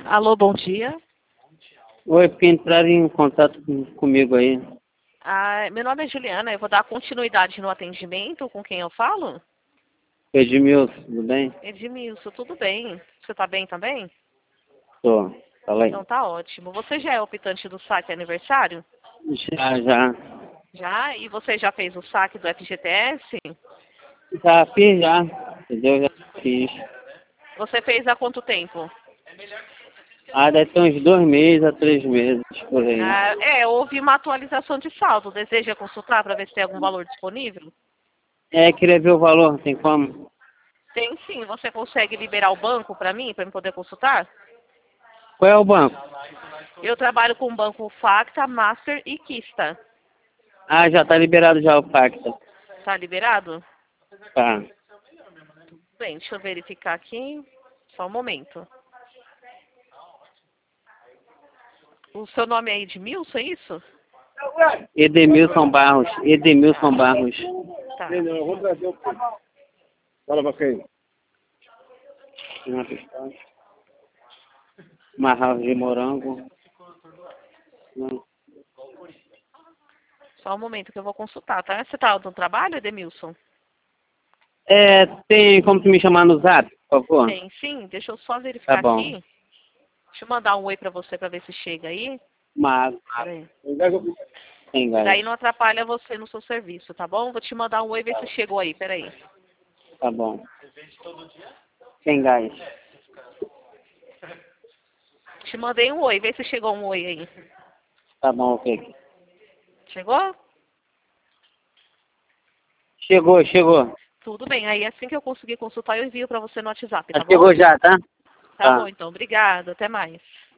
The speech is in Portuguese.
Alô, bom dia. Oi, porque entraram em contato comigo aí. Meu nome é Juliana, eu vou dar continuidade no atendimento. Com quem eu falo? Edmilson, tudo bem? Edmilson, tudo bem? Você tá bem também? Tô. Fala aí. Então tá ótimo. Você já é optante do saque aniversário? Já. Já? E você já fez o saque do FGTS? Já fiz já. Entendeu? Já fiz. Você fez há quanto tempo? Deve ter uns 2 meses a 3 meses por aí. Houve uma atualização de saldo. Deseja consultar para ver se tem algum valor disponível? Queria ver o valor, tem como? Tem sim. Você consegue liberar o banco para mim poder consultar? Qual é o banco? Eu trabalho com o banco Facta, Master e Kista. Já tá liberado já o Pacta. Tá liberado? Tá. Bem, deixa eu verificar aqui. Só um momento. O seu nome é Edmilson, é isso? Edemilson Barros. Edemilson Barros. Tá. Fala pra quem? Uma house de morango. Só um momento que eu vou consultar, tá? Você tá no trabalho, Edmilson? Tem como tu me chamar no zap, por favor? Tem sim. Deixa eu só verificar Tá bom. aqui. Deixa eu mandar um oi pra você pra ver se chega aí. Uma água. Peraí. Tem gás. Daí não atrapalha você no seu serviço, tá bom? Vou te mandar um oi e ver se chegou aí. Peraí. Tá bom. Tem gás. Te mandei um oi. Vê se chegou um oi aí. Tá bom, ok. Chegou? Chegou. Tudo bem. Aí assim que eu conseguir consultar, eu envio pra você no WhatsApp, tá bom? Chegou já, tá? Tá bom, então. Obrigada. Até mais.